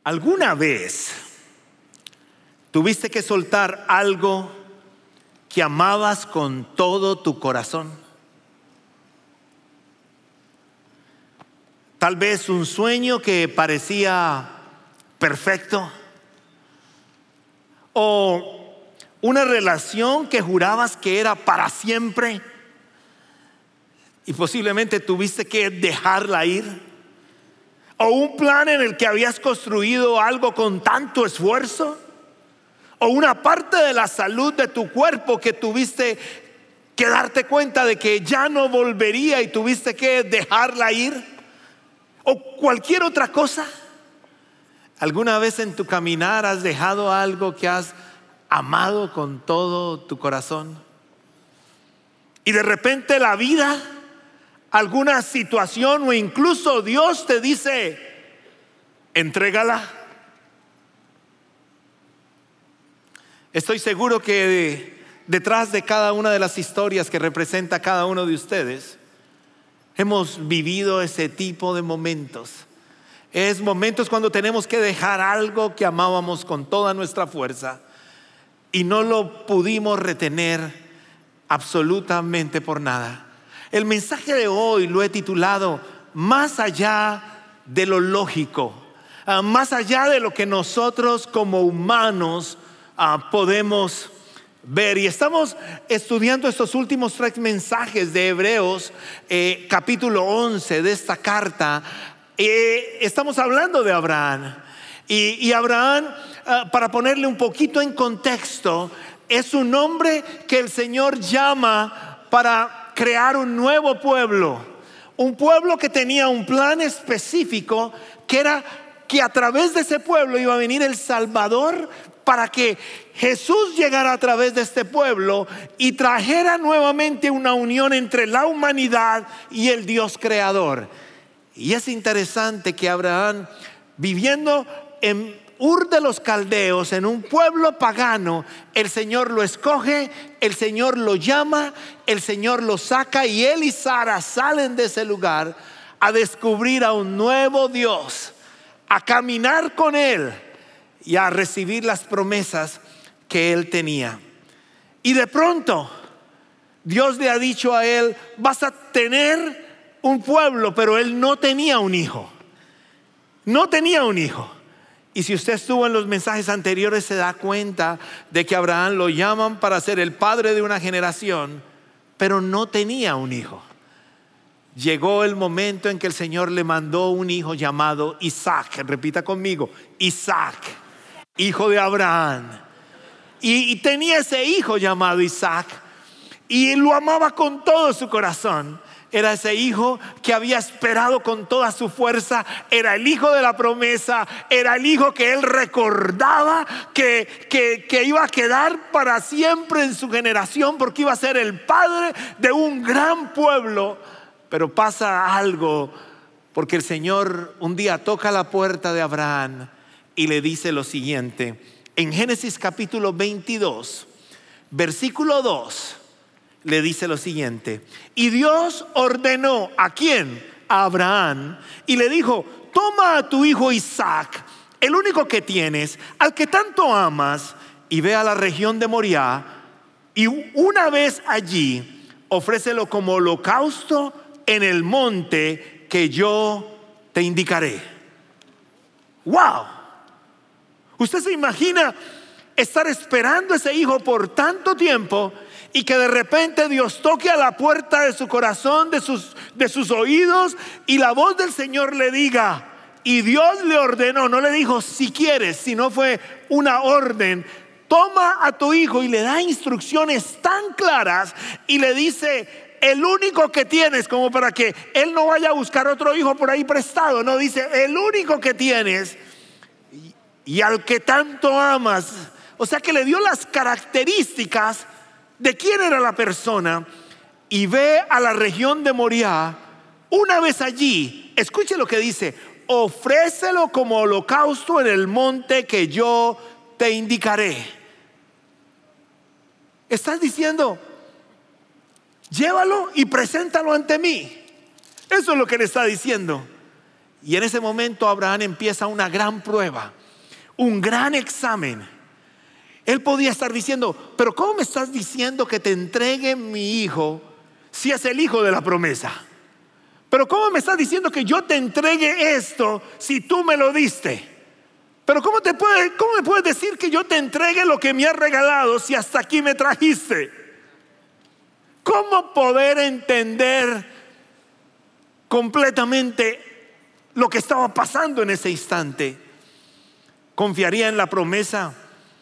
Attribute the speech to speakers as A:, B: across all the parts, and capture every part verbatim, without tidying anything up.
A: ¿Alguna vez tuviste que soltar algo que amabas con todo tu corazón? Tal vez un sueño que parecía perfecto, o una relación que jurabas que era para siempre y posiblemente tuviste que dejarla ir, o un plan en el que habías construido algo con tanto esfuerzo, o una parte de la salud de tu cuerpo que tuviste que darte cuenta de que ya no volvería y tuviste que dejarla ir, o cualquier otra cosa. ¿Alguna vez en tu caminar has dejado algo que has amado con todo tu corazón? Y de repente la vida, alguna situación o incluso Dios te dice: entrégala. Estoy seguro que detrás de cada una de las historias que representa cada uno de ustedes, hemos vivido ese tipo de momentos. Es momentos cuando tenemos que dejar algo que amábamos con toda nuestra fuerza y no lo pudimos retener absolutamente por nada. El mensaje de hoy lo he titulado Más allá de lo lógico, uh, más allá de lo que nosotros como humanos uh, podemos ver. Y estamos estudiando estos últimos tres mensajes de Hebreos, eh, capítulo once de esta carta. Eh, estamos hablando de Abraham. Y, y Abraham, uh, para ponerle un poquito en contexto, es un hombre que el Señor llama para crear un nuevo pueblo. Un pueblo que tenía un plan específico, que era que a través de ese pueblo iba a venir el Salvador, para que Jesús llegara a través de este pueblo y trajera nuevamente una unión entre la humanidad y el Dios creador. Y es interesante que Abraham, viviendo en Ur de los Caldeos, en un pueblo pagano, el Señor lo escoge, el Señor lo llama, el Señor lo saca, y él y Sara salen de ese lugar a descubrir a un nuevo Dios, a caminar con él y a recibir las promesas que él tenía. Y de pronto Dios le ha dicho a él: vas a tener un pueblo. Pero él no tenía un hijo. No tenía un hijo. Y si usted estuvo en los mensajes anteriores, se da cuenta de que Abraham lo llaman para ser el padre de una generación, pero no tenía un hijo. Llegó el momento en que el Señor le mandó un hijo llamado Isaac. Repita conmigo: Isaac, hijo de Abraham. Y, y tenía ese hijo llamado Isaac, y lo amaba con todo su corazón. Era ese hijo que había esperado con toda su fuerza. Era el hijo de la promesa. Era el hijo que él recordaba que, que, que iba a quedar para siempre en su generación, porque iba a ser el padre de un gran pueblo. Pero pasa algo, porque el Señor un día toca la puerta de Abraham y le dice lo siguiente. En Génesis capítulo veintidós, versículo dos, le dice lo siguiente: y Dios ordenó, ¿a quién? A Abraham, y le dijo: toma a tu hijo Isaac, el único que tienes, al que tanto amas, y ve a la región de Moriah, y una vez allí ofrécelo como holocausto en el monte que yo te indicaré. ¡Wow! ¿Usted se imagina estar esperando a ese hijo por tanto tiempo y que de repente Dios toque a la puerta de su corazón, de sus, de sus oídos, y la voz del Señor le diga? Y Dios le ordenó, no le dijo si quieres, sino fue una orden: toma a tu hijo, y le da instrucciones tan claras y le dice: el único que tienes, como para que él no vaya a buscar otro hijo por ahí prestado. No, dice: el único que tienes y, y al que tanto amas. O sea que le dio las características de quién era la persona. Y ve a la región de Moriah. Una vez allí, escuche lo que dice: ofrécelo como holocausto en el monte que yo te indicaré. Estás diciendo: llévalo y preséntalo ante mí. Eso es lo que le está diciendo. Y en ese momento Abraham empieza una gran prueba, un gran examen. Él podía estar diciendo: pero ¿cómo me estás diciendo que te entregue mi hijo si es el hijo de la promesa? Pero ¿cómo me estás diciendo que yo te entregue esto si tú me lo diste? Pero ¿cómo, te puede, cómo me puedes decir que yo te entregue lo que me has regalado si hasta aquí me trajiste? ¿Cómo poder entender completamente lo que estaba pasando en ese instante? ¿Confiaría en la promesa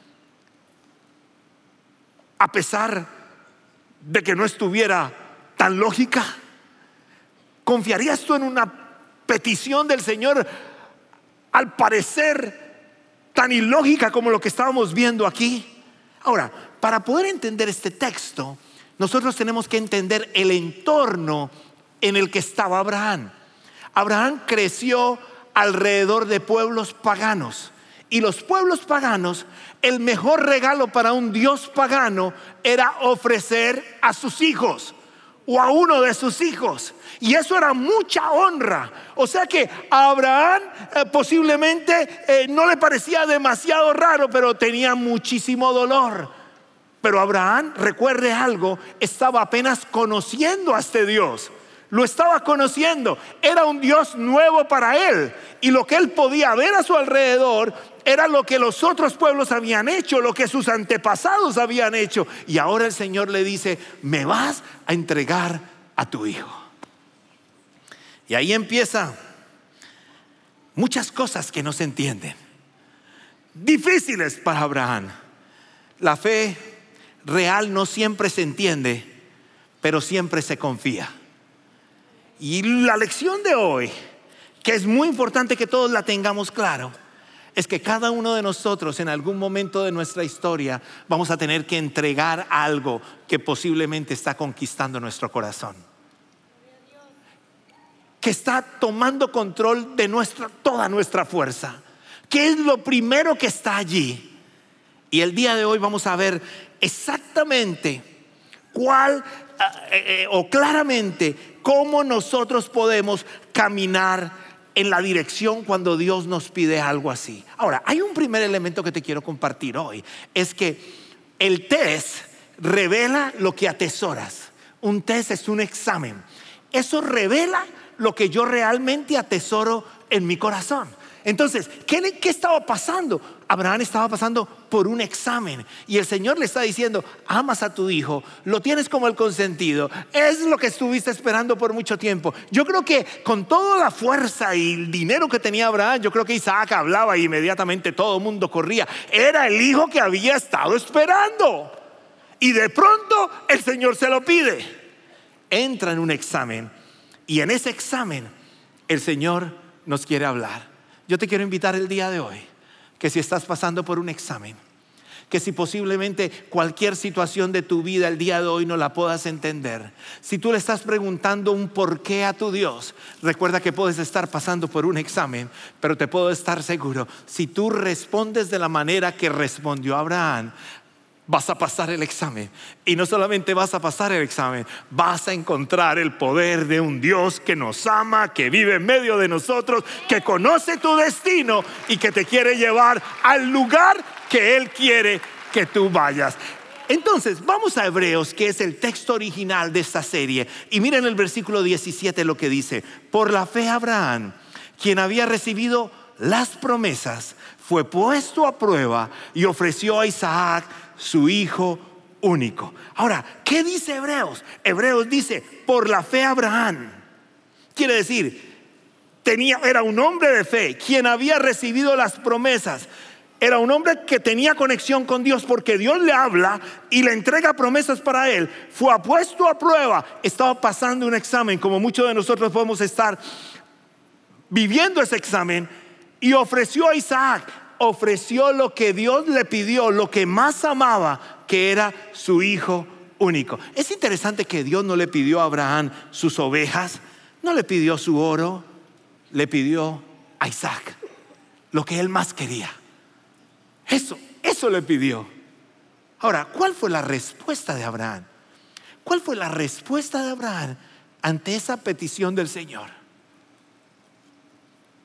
A: a pesar de que no estuviera tan lógica? ¿Confiarías tú en una petición del Señor al parecer tan ilógica como lo que estábamos viendo aquí? Ahora, para poder entender este texto, nosotros tenemos que entender el entorno en el que estaba Abraham. Abraham creció alrededor de pueblos paganos, y los pueblos paganos, el mejor regalo para un Dios pagano era ofrecer a sus hijos o a uno de sus hijos, y eso era mucha honra. O sea que a Abraham eh, posiblemente eh, no le parecía demasiado raro, pero tenía muchísimo dolor. Pero Abraham, recuerde algo, estaba apenas conociendo a este Dios. Lo estaba conociendo, era un Dios nuevo para él, y lo que él podía ver a su alrededor era lo que los otros pueblos habían hecho, lo que sus antepasados habían hecho. Y ahora el Señor le dice: me vas a entregar a tu hijo. Y ahí empieza muchas cosas que no se entienden, difíciles para Abraham. La fe real no siempre se entiende, pero siempre se confía. Y la lección de hoy, que es muy importante que todos la tengamos claro, es que cada uno de nosotros en algún momento de nuestra historia vamos a tener que entregar algo que posiblemente está conquistando nuestro corazón, que está tomando control de nuestra, toda nuestra fuerza, que es lo primero que está allí. Y el día de hoy vamos a ver exactamente cuál eh, eh, o claramente cómo nosotros podemos caminar en la dirección cuando Dios nos pide algo así. Ahora, hay un primer elemento que te quiero compartir hoy, es que el test revela lo que atesoras. Un test es un examen. Eso revela lo que yo realmente atesoro en mi corazón. Entonces, ¿qué, ¿qué estaba pasando? Abraham estaba pasando por un examen, y el Señor le está diciendo: amas a tu hijo, lo tienes como el consentido, es lo que estuviste esperando por mucho tiempo. Yo creo que con toda la fuerza y el dinero que tenía Abraham, yo creo que Isaac hablaba y inmediatamente todo el mundo corría. Era el hijo que había estado esperando, y de pronto el Señor se lo pide. Entra en un examen, y en ese examen el Señor nos quiere hablar. Yo te quiero invitar el día de hoy, que si estás pasando por un examen, que si posiblemente cualquier situación de tu vida el día de hoy no la puedas entender, si tú le estás preguntando un porqué a tu Dios, recuerda que puedes estar pasando por un examen, pero te puedo estar seguro, si tú respondes de la manera que respondió Abraham, vas a pasar el examen. Y no solamente vas a pasar el examen, vas a encontrar el poder de un Dios que nos ama, que vive en medio de nosotros, que conoce tu destino y que te quiere llevar al lugar que Él quiere que tú vayas. Entonces vamos a Hebreos, que es el texto original de esta serie, y miren el versículo diecisiete lo que dice: por la fe Abraham, quien había recibido las promesas, fue puesto a prueba y ofreció a Isaac, su hijo único. Ahora, ¿qué dice Hebreos? Hebreos dice: por la fe Abraham. Quiere decir, tenía, era un hombre de fe, quien había recibido las promesas. Era un hombre que tenía conexión con Dios, porque Dios le habla y le entrega promesas para él. Fue puesto a prueba, estaba pasando un examen, como muchos de nosotros podemos estar viviendo ese examen, y ofreció a Isaac. Ofreció lo que Dios le pidió, lo que más amaba, que era su hijo único. Es interesante que Dios no le pidió a Abraham sus ovejas, no le pidió su oro, le pidió a Isaac, lo que él más quería. Eso, eso le pidió. Ahora, ¿cuál fue la respuesta de Abraham? ¿Cuál fue la respuesta de Abraham ante esa petición del Señor?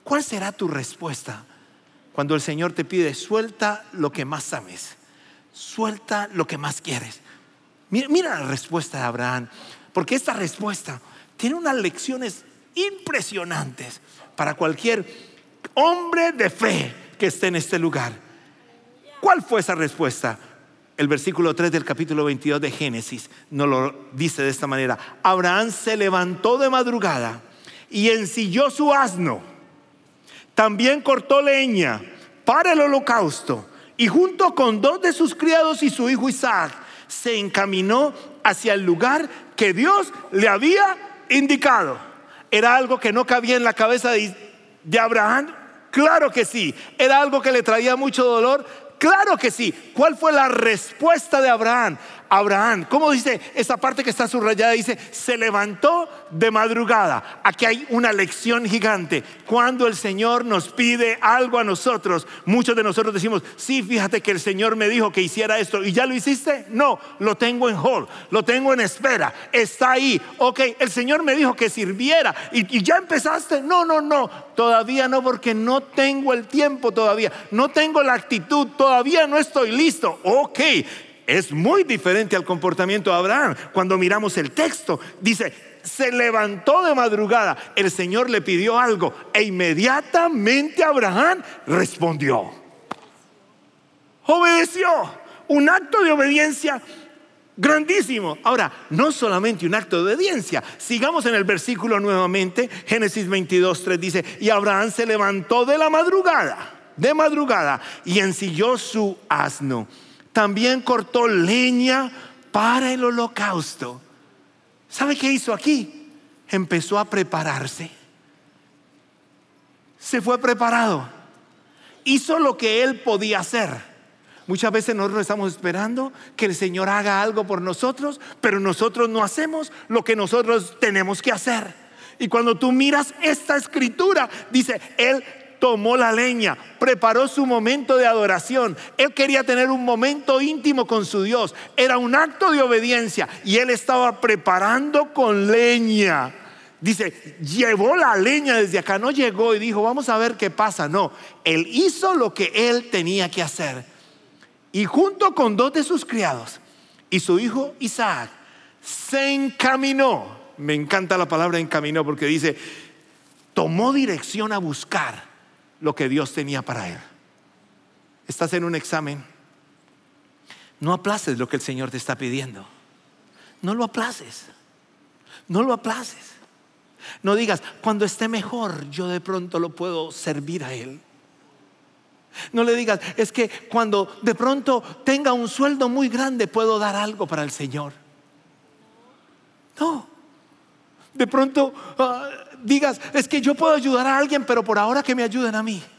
A: ¿Cuál será tu respuesta cuando el Señor te pide: suelta lo que más ames, suelta lo que más quieres? Mira, mira la respuesta de Abraham, porque esta respuesta tiene unas lecciones impresionantes para cualquier hombre de fe que esté en este lugar. ¿Cuál fue esa respuesta? El versículo tres del capítulo veintidós de Génesis nos lo dice de esta manera: Abraham se levantó de madrugada y ensilló su asno, también cortó leña para el holocausto, y junto con dos de sus criados y su hijo Isaac se encaminó hacia el lugar que Dios le había indicado. ¿Era algo que no cabía en la cabeza de, de Abraham? Claro que sí. ¿Era algo que le traía mucho dolor? Claro que sí. ¿Cuál fue la respuesta de Abraham? Abraham, ¿cómo dice esa parte que está subrayada? Dice: se levantó de madrugada. Aquí hay una lección gigante. Cuando el Señor nos pide algo a nosotros, muchos de nosotros decimos: sí, fíjate que el Señor me dijo que hiciera esto. ¿Y ya lo hiciste? No, lo tengo en hold, lo tengo en espera, está ahí. Ok, el Señor me dijo que sirviera. ¿Y, y ya empezaste? No, no, no, todavía no, porque no tengo el tiempo todavía, no tengo la actitud, todavía no estoy listo. Ok. Es muy diferente al comportamiento de Abraham. Cuando miramos el texto, dice: se levantó de madrugada. El Señor le pidió algo e inmediatamente Abraham respondió, obedeció. Un acto de obediencia grandísimo. Ahora, no solamente un acto de obediencia. Sigamos en el versículo nuevamente. Génesis veintidós, tres dice: y Abraham se levantó de la madrugada, de madrugada, y ensilló su asno. También cortó leña para el holocausto. ¿Sabe qué hizo aquí? Empezó a prepararse. Se fue preparado. Hizo lo que él podía hacer. Muchas veces nosotros estamos esperando que el Señor haga algo por nosotros, pero nosotros no hacemos lo que nosotros tenemos que hacer. Y cuando tú miras esta escritura, dice: él tomó la leña, preparó su momento de adoración. Él quería tener un momento íntimo con su Dios. Era un acto de obediencia y él estaba preparando con leña. Dice: llevó la leña desde acá. No llegó y dijo: vamos a ver qué pasa. No, él hizo lo que él tenía que hacer. Y junto con dos de sus criados y su hijo Isaac, se encaminó. Me encanta la palabra encaminó, porque dice: tomó dirección a buscar lo que Dios tenía para él. Estás en un examen. No aplaces lo que el Señor te está pidiendo. No lo aplaces. No lo aplaces. No digas: cuando esté mejor, yo de pronto lo puedo servir a Él. No le digas: es que cuando de pronto tenga un sueldo muy grande, puedo dar algo para el Señor. No. De pronto uh, digas: es que yo puedo ayudar a alguien, pero por ahora que me ayuden a mí.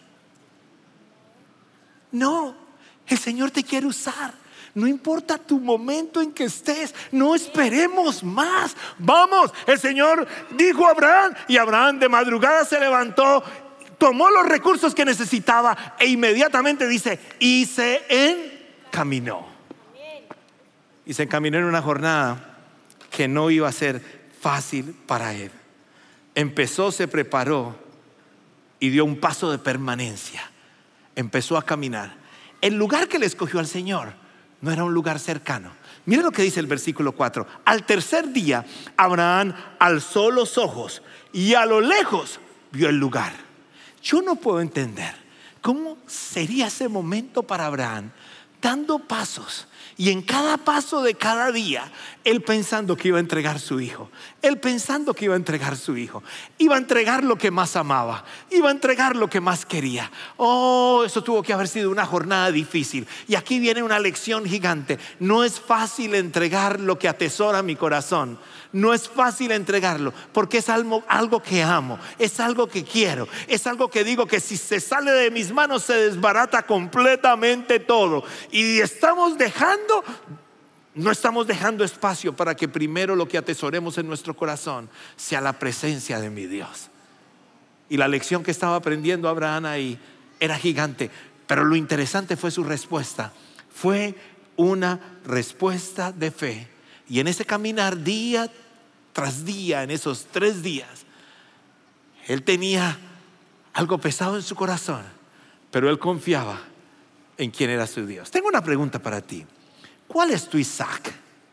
A: No, el Señor te quiere usar. No importa tu momento en que estés, no esperemos más. Vamos, el Señor dijo a Abraham, y Abraham de madrugada se levantó, tomó los recursos que necesitaba e inmediatamente dice: y se encaminó. Y se encaminó en una jornada que no iba a ser fácil para él. Empezó, se preparó y dio un paso de permanencia. Empezó a caminar. El lugar que le escogió al Señor no era un lugar cercano. Mire lo que dice el versículo cuatro. Al tercer día, Abraham alzó los ojos y a lo lejos vio el lugar. Yo no puedo entender cómo sería ese momento para Abraham, dando pasos. Y en cada paso de cada día, él pensando que iba a entregar su hijo. Él pensando que iba a entregar su hijo. Iba a entregar lo que más amaba. Iba a entregar lo que más quería. Oh, eso tuvo que haber sido una jornada difícil. Y aquí viene una lección gigante. No es fácil entregar lo que atesora mi corazón. No es fácil entregarlo, porque es algo, algo que amo, es algo que quiero, es algo que digo que si se sale de mis manos se desbarata completamente todo. Y estamos dejando, no estamos dejando espacio para que primero lo que atesoremos en nuestro corazón sea la presencia de mi Dios. Y la lección que estaba aprendiendo Abraham ahí era gigante, pero lo interesante fue su respuesta. Fue una respuesta de fe. Y en ese caminar día tras día, en esos tres días, él tenía algo pesado en su corazón, pero él confiaba en quién era su Dios. Tengo una pregunta para ti. ¿Cuál es tu Isaac?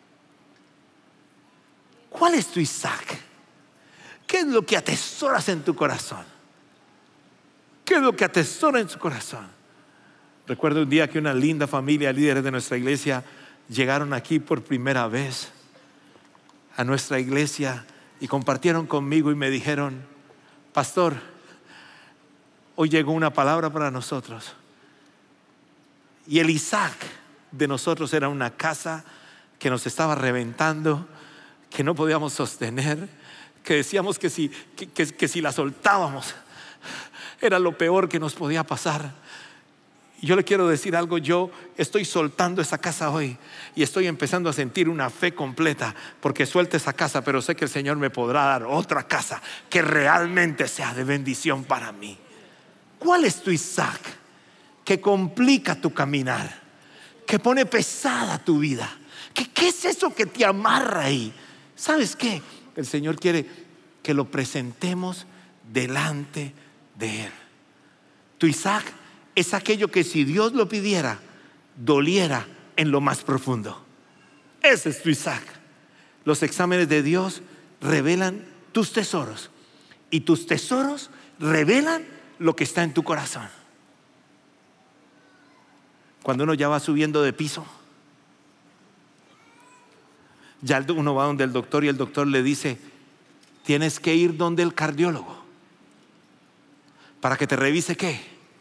A: ¿Cuál es tu Isaac? ¿Qué es lo que atesoras en tu corazón? ¿Qué es lo que atesora en su corazón? Recuerdo un día que una linda familia, líderes de nuestra iglesia, llegaron aquí por primera vez a nuestra iglesia y compartieron conmigo y me dijeron: pastor, hoy llegó una palabra para nosotros. Y el Isaac de nosotros era una casa que nos estaba reventando, que no podíamos sostener, que decíamos que si, que, que, que si la soltábamos era lo peor que nos podía pasar. Y yo le quiero decir algo: yo estoy soltando esa casa hoy y estoy empezando a sentir una fe completa, porque suelto esa casa, pero sé que el Señor me podrá dar otra casa que realmente sea de bendición para mí. ¿Cuál es tu Isaac que complica tu caminar, que pone pesada tu vida? ¿Qué, qué es eso que te amarra ahí? ¿Sabes qué? El Señor quiere que lo presentemos delante de Él. Tu Isaac es aquello que si Dios lo pidiera, doliera en lo más profundo. Ese es tu Isaac. Los exámenes de Dios revelan tus tesoros, y tus tesoros revelan lo que está en tu corazón. Cuando uno ya va subiendo de piso, ya uno va donde el doctor y el doctor le dice: tienes que ir donde el cardiólogo para que te revise ¿qué?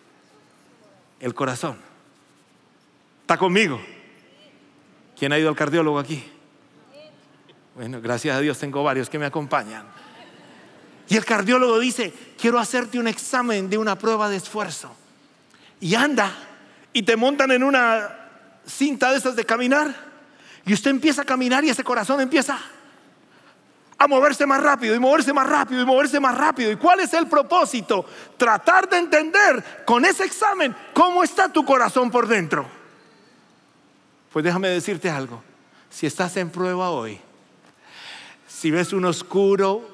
A: El corazón. ¿Está conmigo? ¿Quién ha ido al cardiólogo aquí? Bueno, gracias a Dios tengo varios que me acompañan. Y el cardiólogo dice: quiero hacerte un examen de una prueba de esfuerzo. Y anda y te montan en una cinta de esas de caminar, y usted empieza a caminar y ese corazón empieza a moverse más rápido y moverse más rápido y moverse más rápido. ¿Y cuál es el propósito? Tratar de entender con ese examen cómo está tu corazón por dentro. Pues déjame decirte algo: si estás en prueba hoy, si ves un oscuro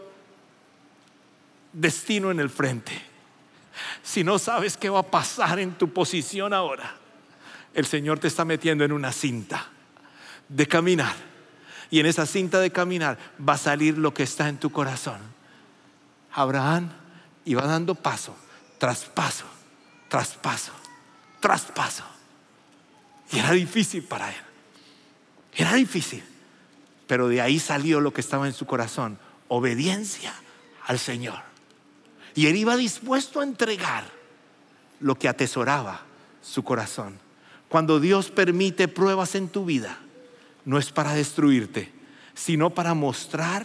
A: destino en el frente, si no sabes qué va a pasar en tu posición ahora, el Señor te está metiendo en una cinta de caminar, y en esa cinta de caminar va a salir lo que está en tu corazón. Abraham iba dando paso tras paso, tras paso, tras paso, y era difícil para él, era difícil, pero de ahí salió lo que estaba en su corazón: obediencia al Señor. Y él iba dispuesto a entregar lo que atesoraba su corazón. Cuando Dios permite pruebas en tu vida, no es para destruirte, sino para mostrar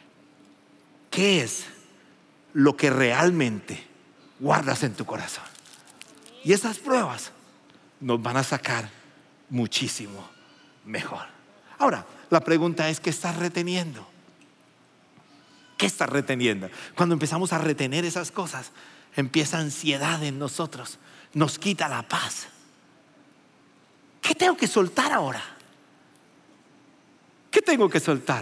A: qué es lo que realmente guardas en tu corazón. Y esas pruebas nos van a sacar muchísimo mejor. Ahora, la pregunta es: ¿qué estás reteniendo? ¿Qué estás reteniendo? Cuando empezamos a retener esas cosas, empieza ansiedad en nosotros, nos quita la paz. ¿Qué tengo que soltar ahora? ¿Qué tengo que soltar?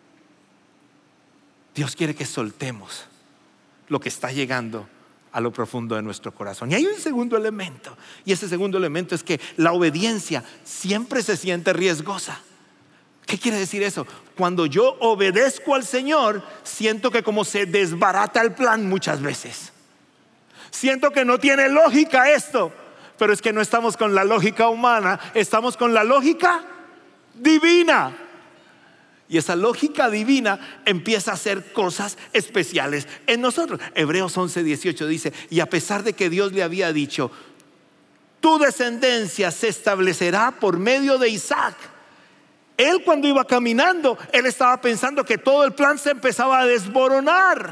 A: Dios quiere que soltemos lo que está llegando a lo profundo de nuestro corazón. Y hay un segundo elemento, y ese segundo elemento es que la obediencia siempre se siente riesgosa. ¿Qué quiere decir eso? Cuando yo obedezco al Señor, siento que como se desbarata el plan muchas veces. Siento que no tiene lógica esto, pero es que no estamos con la lógica humana, estamos con la lógica divina. Y esa lógica divina empieza a hacer cosas especiales en nosotros. Hebreos once dieciocho dice: y a pesar de que Dios le había dicho: tu descendencia se establecerá por medio de Isaac, él, cuando iba caminando, él estaba pensando que todo el plan se empezaba a desboronar.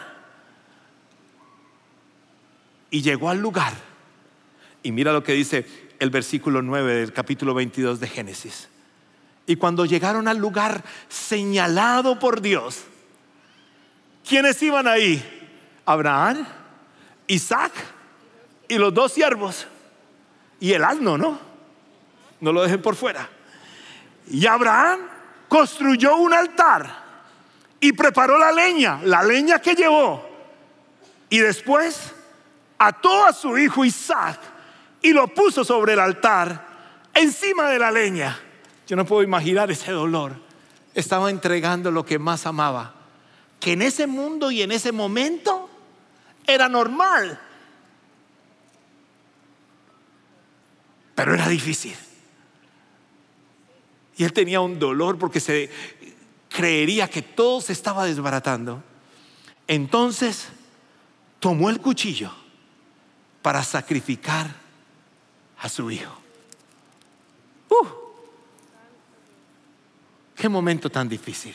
A: Y llegó al lugar, y mira lo que dice el versículo nueve del capítulo veintidós de Génesis. Y cuando llegaron al lugar señalado por Dios, ¿quiénes iban ahí? Abraham, Isaac y los dos siervos, y el asno, ¿no? No lo dejen por fuera. Y Abraham construyó un altar y preparó la leña, la leña que llevó, y después ató a su hijo Isaac y lo puso sobre el altar encima de la leña. Yo no puedo imaginar ese dolor. Estaba entregando lo que más amaba, que en ese mundo y en ese momento era normal, pero era difícil. Y él tenía un dolor porque se creería que todo se estaba desbaratando. Entonces tomó el cuchillo para sacrificar a su hijo. Uh, qué momento tan difícil.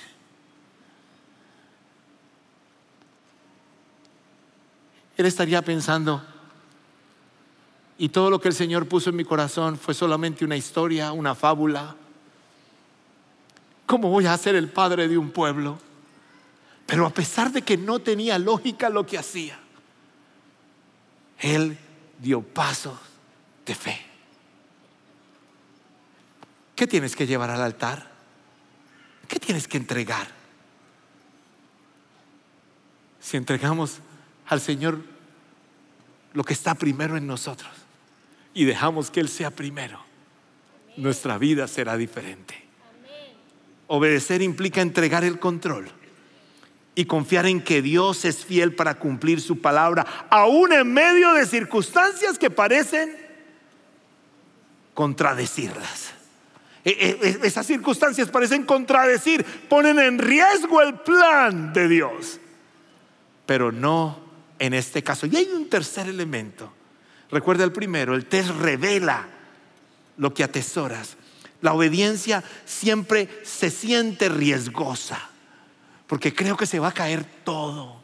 A: Él estaría pensando, y todo lo que el Señor puso en mi corazón fue solamente una historia, una fábula. ¿Cómo voy a ser el padre de un pueblo? Pero a pesar de que no tenía lógica lo que hacía, él dio pasos de fe. ¿Qué tienes que llevar al altar? ¿Qué tienes que entregar? Si entregamos al Señor lo que está primero en nosotros y dejamos que Él sea primero, nuestra vida será diferente. Obedecer implica entregar el control y confiar en que Dios es fiel para cumplir su palabra, aún en medio de circunstancias que parecen contradecirlas. Esas circunstancias parecen contradecir, ponen en riesgo el plan de Dios, pero no en este caso. Y hay un tercer elemento. Recuerda el primero, el test revela lo que atesoras. La obediencia siempre se siente riesgosa, porque creo que se va a caer todo.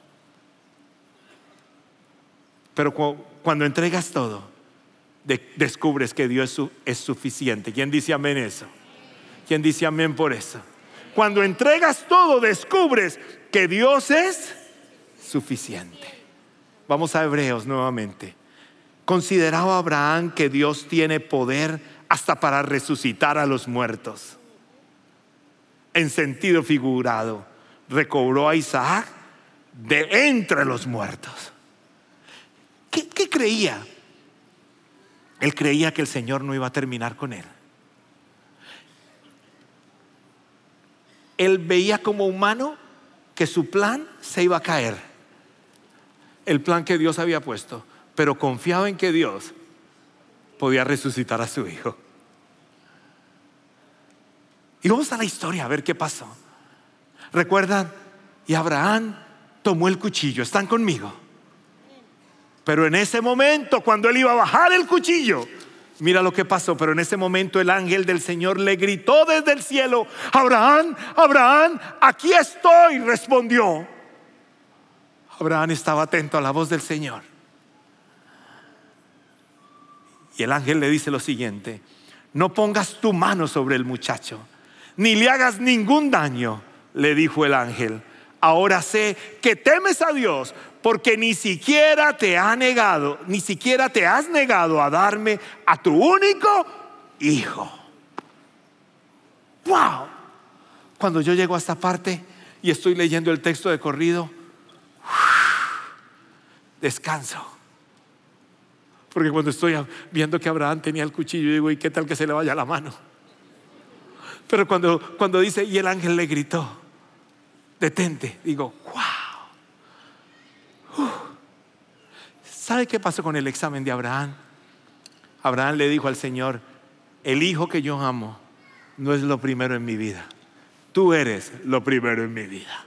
A: Pero cuando entregas todo, de, descubres que Dios es, su, es suficiente. ¿Quién dice amén eso? ¿Quién dice amén por eso? Cuando entregas todo, descubres que Dios es suficiente. Vamos a Hebreos nuevamente. Consideraba Abraham que Dios tiene poder hasta para resucitar a los muertos. En sentido figurado, recobró a Isaac de entre los muertos. ¿Qué, qué creía? Él creía que el Señor no iba a terminar con él. Él veía como humano que su plan se iba a caer, el plan que Dios había puesto, pero confiaba en que Dios podía resucitar a su hijo. Y vamos a la historia a ver qué pasó. ¿Recuerdan? Y Abraham tomó el cuchillo. ¿Están conmigo? Pero en ese momento, cuando él iba a bajar el cuchillo, mira lo que pasó. Pero en ese momento el ángel del Señor le gritó desde el cielo: Abraham, Abraham, aquí estoy, respondió. Abraham estaba atento a la voz del Señor. Y el ángel le dice lo siguiente: no pongas tu mano sobre el muchacho, ni le hagas ningún daño. Le dijo el ángel: ahora sé que temes a Dios, porque ni siquiera te ha negado, ni siquiera te has negado a darme a tu único hijo. Wow. Cuando yo llego a esta parte y estoy leyendo el texto de corrido, descanso. Porque cuando estoy viendo que Abraham tenía el cuchillo, digo: ¿y qué tal que se le vaya la mano? Pero cuando, cuando dice: y el ángel le gritó, detente, digo: wow. uh. ¿Sabe qué pasó con el examen de Abraham? Abraham le dijo al Señor: el hijo que yo amo no es lo primero en mi vida, tú eres lo primero en mi vida.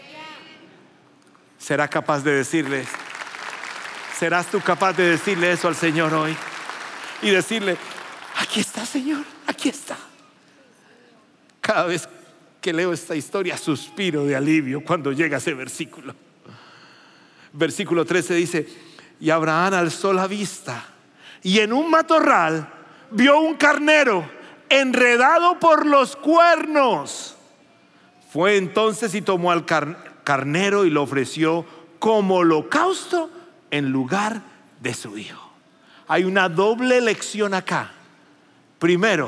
A: ¿Será capaz de decirles? ¿Serás tú capaz de decirle eso al Señor hoy? Y decirle: aquí está, Señor, aquí está. Cada vez que leo esta historia suspiro de alivio cuando llega ese versículo. Versículo trece dice: y Abraham alzó la vista y en un matorral vio un carnero enredado por los cuernos. Fue entonces y tomó al car- carnero y lo ofreció como holocausto en lugar de su hijo. Hay una doble lección acá. Primero,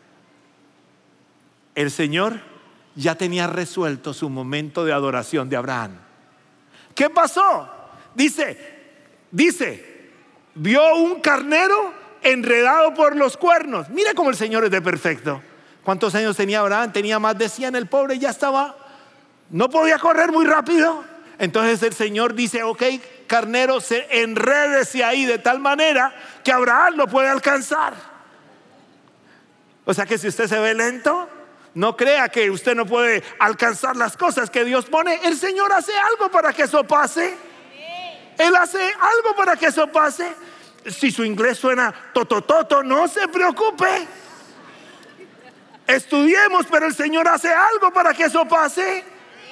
A: el Señor ya tenía resuelto su momento de adoración de Abraham. ¿Qué pasó? Dice, dice, vio un carnero enredado por los cuernos. Mira cómo el Señor es de perfecto. ¿Cuántos años tenía Abraham? Tenía más de cien, el pobre ya estaba, no podía correr muy rápido. Entonces el Señor dice, ok, carnero, se enrédese ahí de tal manera que Abraham lo puede alcanzar. O sea que si usted se ve lento, no crea que usted no puede alcanzar las cosas que Dios pone. El Señor hace algo para que eso pase. Él hace algo para que eso pase. Si su inglés suena totototo, no se preocupe. Estudiemos, pero el Señor hace algo para que eso pase.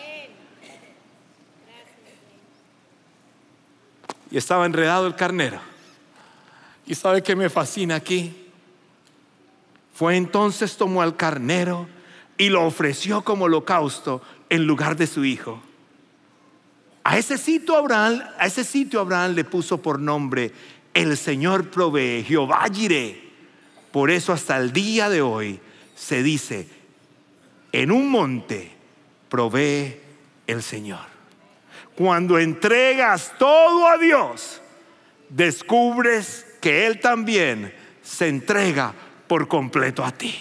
A: Y estaba enredado el carnero. ¿Y sabe qué me fascina aquí? Fue entonces tomó al carnero y lo ofreció como holocausto en lugar de su hijo. A ese sitio Abraham, a ese sitio Abraham le puso por nombre: el Señor provee, Jehová Jireh. Por eso hasta el día de hoy se dice: en un monte provee el Señor. Cuando entregas todo a Dios, descubres que Él también se entrega por completo a ti.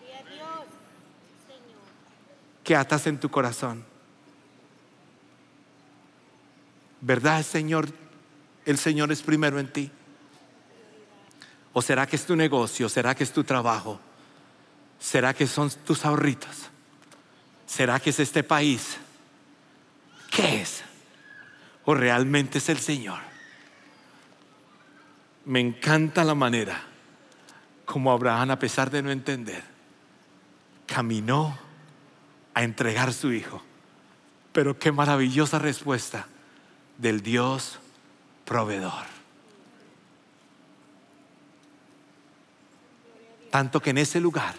A: ¿Qué atas en tu corazón? ¿Verdad, Señor? El Señor es primero en ti. ¿O será que es tu negocio? ¿Será que es tu trabajo? ¿Será que son tus ahorritos? ¿Será que es este país? ¿Qué es? ¿O realmente es el Señor? Me encanta la manera como Abraham, a pesar de no entender, caminó a entregar su hijo. Pero qué maravillosa respuesta del Dios proveedor. Tanto que en ese lugar,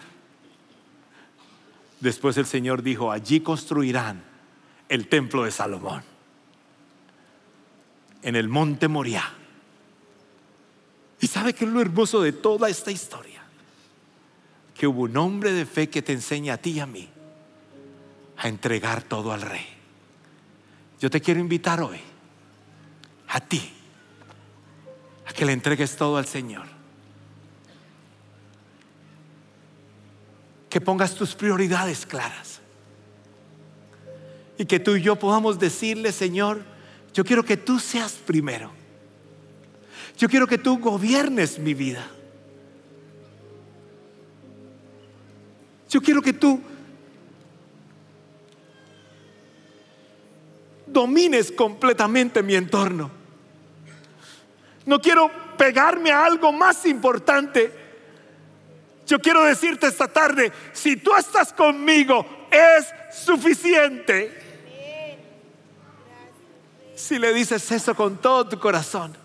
A: después el Señor dijo: allí construirán el templo de Salomón, en el monte Moriah. ¿Y sabe qué es lo hermoso de toda esta historia? Que hubo un hombre de fe que te enseña a ti y a mí a entregar todo al Rey. Yo te quiero invitar hoy, a ti, a que le entregues todo al Señor. Que pongas tus prioridades claras. Y que tú y yo podamos decirle: Señor, yo quiero que tú seas primero. Yo quiero que tú gobiernes mi vida. Yo quiero que tú domines completamente mi entorno. No quiero pegarme a algo más importante. Yo quiero decirte esta tarde: si tú estás conmigo, es suficiente. Si le dices eso con todo tu corazón,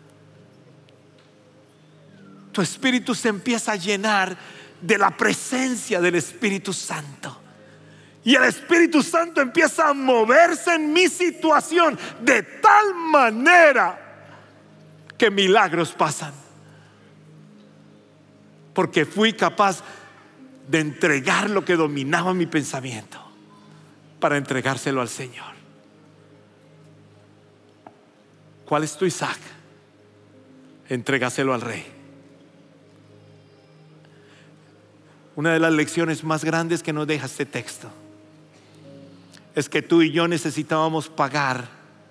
A: tu espíritu se empieza a llenar de la presencia del Espíritu Santo. Y el Espíritu Santo empieza a moverse en mi situación de tal manera que milagros pasan. Porque fui capaz de entregar lo que dominaba mi pensamiento para entregárselo al Señor. ¿Cuál es tu Isaac? Entrégaselo al Rey. Una de las lecciones más grandes que nos deja este texto es que tú y yo necesitábamos pagar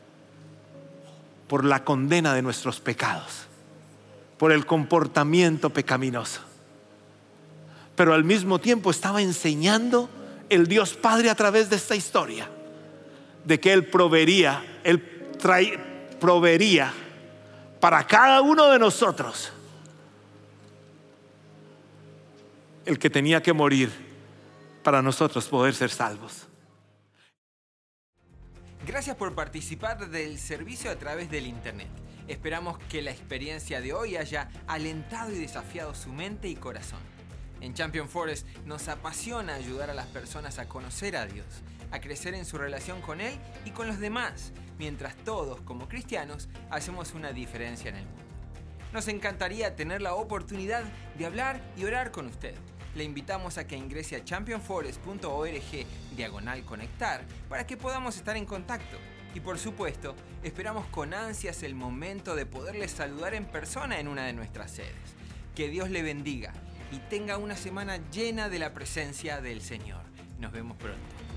A: por la condena de nuestros pecados, por el comportamiento pecaminoso. Pero al mismo tiempo estaba enseñando el Dios Padre a través de esta historia de que Él proveería, Él trae, proveería para cada uno de nosotros el que tenía que morir para nosotros poder ser salvos.
B: Gracias por participar del servicio a través del internet. Esperamos que la experiencia de hoy haya alentado y desafiado su mente y corazón. En Champion Forest nos apasiona ayudar a las personas a conocer a Dios, a crecer en su relación con Él y con los demás, mientras todos, como cristianos, hacemos una diferencia en el mundo. Nos encantaría tener la oportunidad de hablar y orar con usted. Le invitamos a que ingrese a championforest punto org diagonal conectar para que podamos estar en contacto. Y por supuesto, esperamos con ansias el momento de poderles saludar en persona en una de nuestras sedes. Que Dios le bendiga y tenga una semana llena de la presencia del Señor. Nos vemos pronto.